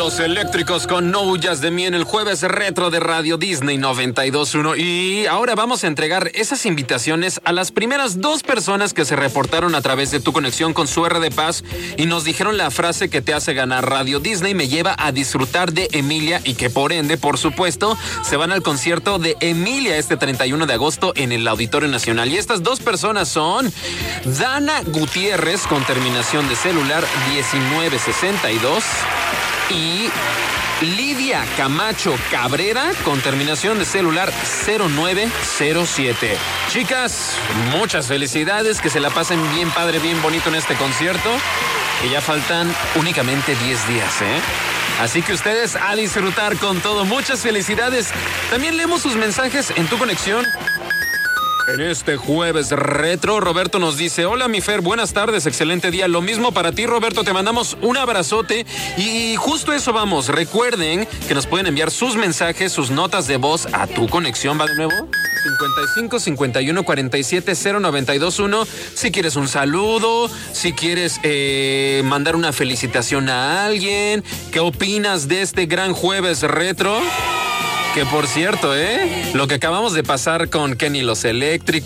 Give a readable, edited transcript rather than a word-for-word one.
Los Eléctricos con No Huyas de Mí en el jueves retro de Radio Disney 92.1. Y ahora vamos a entregar esas invitaciones a las primeras 2 personas que se reportaron a través de Tu Conexión con su R de Paz y nos dijeron la frase que te hace ganar. Radio Disney me lleva a disfrutar de Emilia, y que por ende, por supuesto, se van al concierto de Emilia este 31 de agosto en el Auditorio Nacional. Y estas 2 personas son Dana Gutiérrez con terminación de celular 1962 y Lidia Camacho Cabrera con terminación de celular 0907. Chicas, muchas felicidades, que se la pasen bien padre, bien bonito en este concierto, que ya faltan únicamente 10 días, ¿eh? Así que ustedes a disfrutar con todo. Muchas felicidades. También leemos sus mensajes en Tu Conexión. En este jueves retro, Roberto nos dice: hola mi Fer, buenas tardes, excelente día. Lo mismo para ti, Roberto, te mandamos un abrazote y justo eso vamos. Recuerden que nos pueden enviar sus mensajes, sus notas de voz a Tu Conexión. ¿Va de nuevo? 55 51 47 0921. Si quieres un saludo, si quieres mandar una felicitación a alguien, ¿qué opinas de este gran jueves retro? Que por cierto, lo que acabamos de pasar con Kenny Los Eléctricos,